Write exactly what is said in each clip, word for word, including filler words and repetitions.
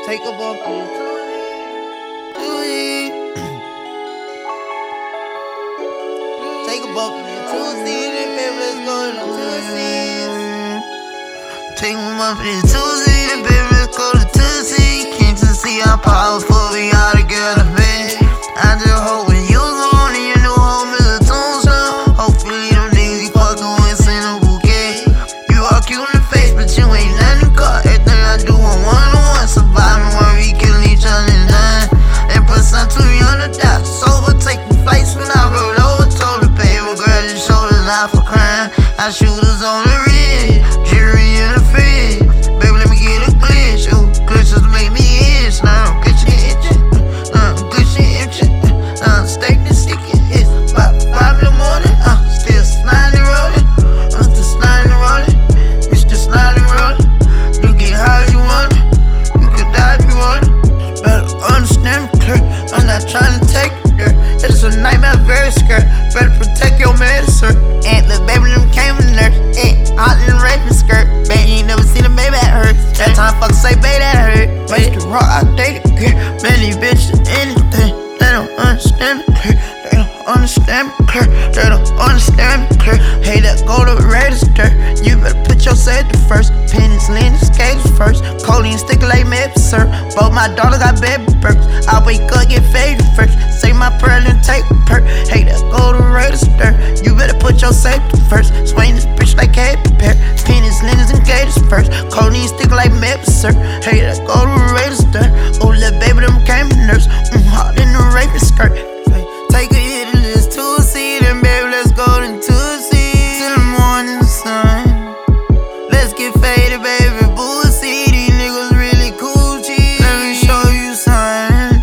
Take a bump to Tuesday. Take a bump to Tuesday, baby, let's go to Tuesdays. Take a bump to Tuesday, baby, let's go to Tuesday. Can't you see how powerful we are together, baby? I just hope when you gone and your new home is a tombstone. Hopefully them niggas you fucking with send a bouquet. You all cute in the face, but you ain't nothing caught. Everything I do on one-on-one, surviving while we killing each other and dying. And plus I'm too young to die, sober, taking flights when I rolled over. Told the baby girl his shoulders out for crying. I shooters on the red, jury in the fed. Baby, let me get a glitch. Ooh, glitches make me itch. Now I'm glitching itching. Uh, glitching itching. Uh, steak and sticky. It's about five in the morning. Uh, still sliding rolling. I'm still sliding rolling. It's just sliding rolling. You get how you want it. You can die if you want it. Better understand me clear. I'm not trying to take it there. It's a nightmare, very scared. Better protect your medicine. And the baby them came in there. And out in the raping skirt. Baby, you ain't never seen a baby that hurt. That time fuck say baby that hurt. Make the rock, I dated girl. Many bitches, anything. They don't understand me clear. They don't understand me clear. They don't understand me clear. Hey, that go to register. You better put your safety first. Pennies, lean, skaters first. Codeine stick like Meb, sir. Both my daughter got baby burps. I wake up, get faded first. Say my prayer and take a perk. Hey, that go to register. You better put your safety first. Swing this bitch like Katy Perry. Pennies, lean, and gators first. Codeine stick like Meb, sir. Hey, that go to register. Oh, little baby, them came in nurse. Mm, hot in the raping skirt. Take a hit of this two-seat and baby, let's go to two-seat till the morning sun. Let's get faded, baby, bullshit. These niggas really cool, G. Let me show you something.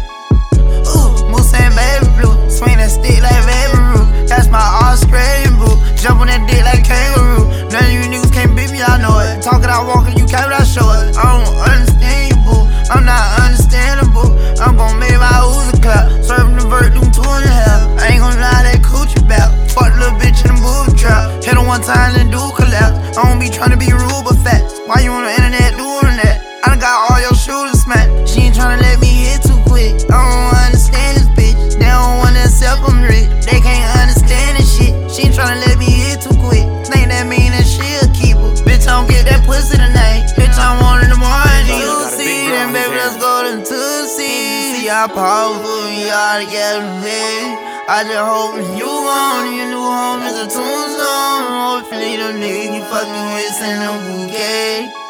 Ooh, Moose and baby blue. Swing that stick like baby Ruth. That's my Australian boo. Jump on that dick like kangaroo. None of you niggas can't beat me, I know it. Talking out walking, you can't without show it. I don't understand you, boo. I'm not understandable. I'm gon' make my ooze a clap. Serving the vert, doing two and a half. I ain't gon' lie, that coochie back. Fuck the little bitch in the boob trap. Hit her one time, then do collapse. I don't be tryna be rude, but fast. Why you on the internet doing that? I done got all your shooters smacked. She ain't tryna let me hit too quick. I don't understand this bitch. They don't wanna accept I'm rich. They can't understand this shit. She ain't tryna let me hit too quick. Think that mean that she a keeper. Bitch, I don't get that pussy tonight. Bitch, I want in the morning. You see, then baby, let's go to Tuesday. See how powerful we are together, baby. I just hope when you gone, your new home is a tombstone. Hopefully them niggas you fucking with send a bouquet.